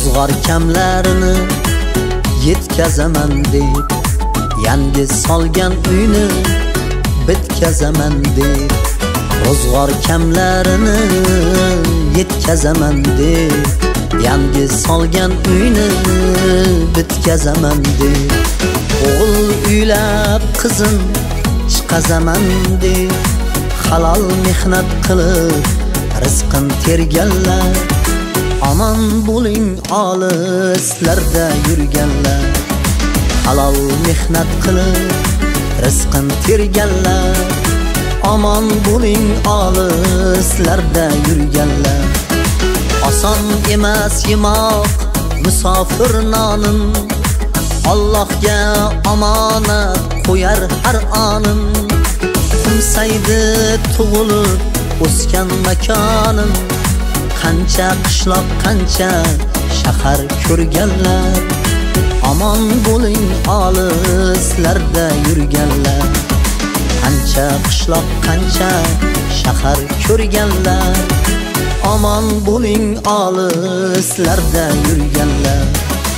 ro'zg'or kamlarini yetkazaman deb, yangi solgan uyni bitkazaman deb, ro'zg'or kamlarini yetkazaman deb, yangi solgan uyni bitkazaman deb, o'g'il uylab qizin chiqazaman deb, halol mehnat qilib rizqin terganlar, aman bo'ling olislarda yurganlar, halol mehnat qilib rizqin terganlar, aman bo'ling olislarda yurganlar. Oson emas yemoq musofir nonin, Allohga omonat qo'yar har onim, Qumsaydi tug'ilib o'sgan makonim, qancha qishloq qancha shahar ko'rganlar, aman bo'ling olislarda yurganlar, qancha qishloq qancha shahar ko'rganlar, aman bo'ling olislarda yurganlar.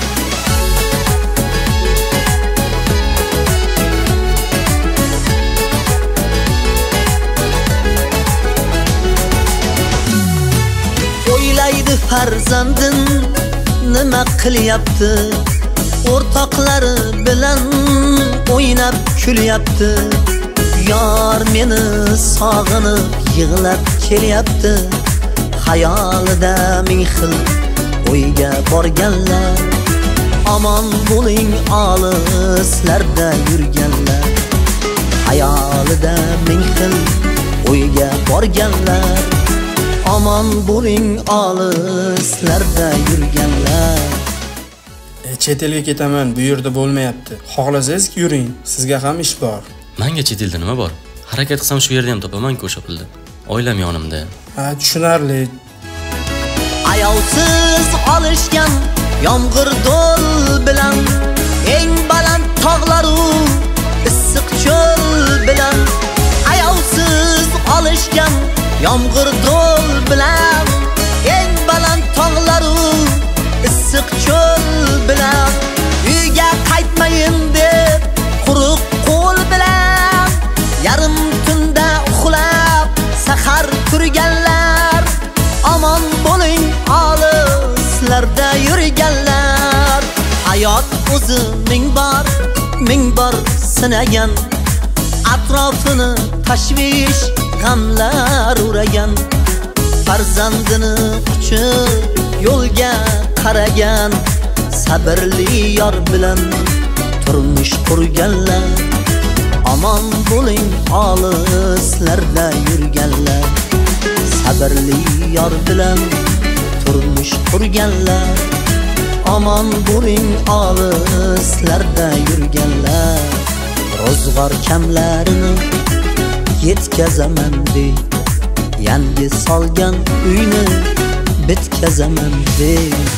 O'ylaydi farzandin nima qilyapti, o'rtoqlari bilan o'ynab kulyapti, yor meni sog'inib yig'lab kelyapti, xayolida ming xil o'yga borganlar, aman bo'ling olislarda yurganlar, xayolida ming xil o'yga borganlar, aman bo'ling olislarda yurganlar. Chet elga ketaman, bu yerda bo'lmayapti. Xohlasangiz yuring, sizga ham ish bor. Menga chet elda nima bor? Harakat qilsam shu yerda ham topaman-ku o'sha pulni. Oilam yonimda. Ha, tushunarli. Ayovsiz olishgan yomg'ir do'l bilan, eng baland tog'laru issiq cho'l bilan, ayovsiz olishgan yomg'ir do'l bilan, eng baland tog'laru issiq cho'l bilan, uyga qaytmayin deb quruq qo'l bilan, yarim tunda uxlab sahar turganlar, aman bo'ling olislarda yurganlar. Hayot o'zi ming bor sinagan, atrofini tashvish g'amlar uragan, farzandini quchib yo'lga qaragan, sabrli yor bilan turmush qurganlar, aman bo'ling olislarda yurganlar, sabrli yor bilan turmush qurganlar, aman bo'ling olislarda yurganlar. Ro'zg'or kamlarini yetkazaman deb, yangi solgan uyni bitkazaman deb.